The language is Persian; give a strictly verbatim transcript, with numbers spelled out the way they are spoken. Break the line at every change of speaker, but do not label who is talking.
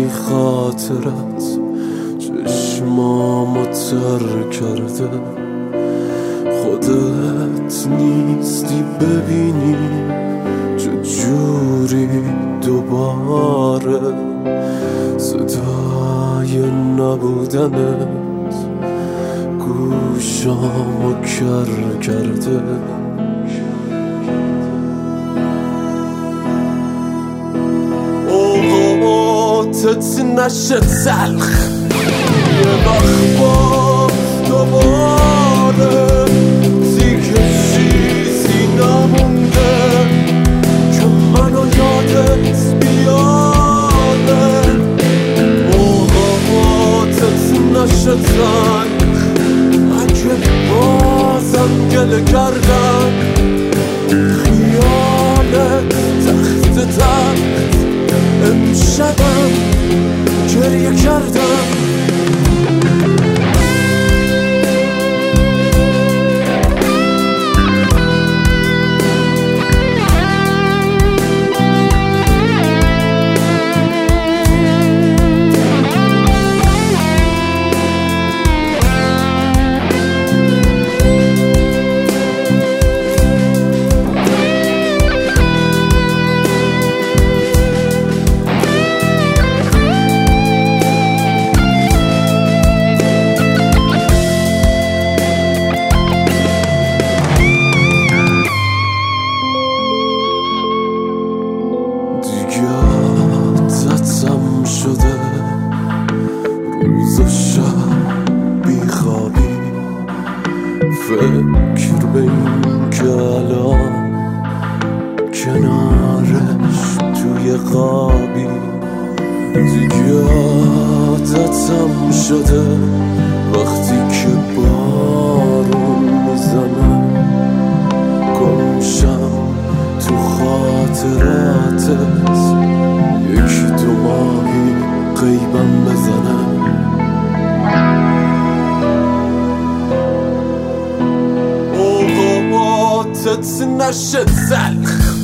وقتی خاطرت چشمامو تر کرده، خودت نیستی ببینی چجوری دوباره صدای نبودنت گوشامو کر کرده. اوقاتت نشه تلخ یه وقت باز دوباره، دیگه چیزی نمونده که منو یادت بیاره. اوقاتت نشه تلخ اگه بازم گله کردم، خیالت تخت تخت امشبم گریه کردم. عادتم شده روز و شب بیخوابی، فکر به این که الان کنارش توی خوابی. دیگه عادتم شده وقتی که بارون میزنه گمشم تو خاطراتت، یکی دو ماهی غیبم بزنم. اوقاتت نشه تلخ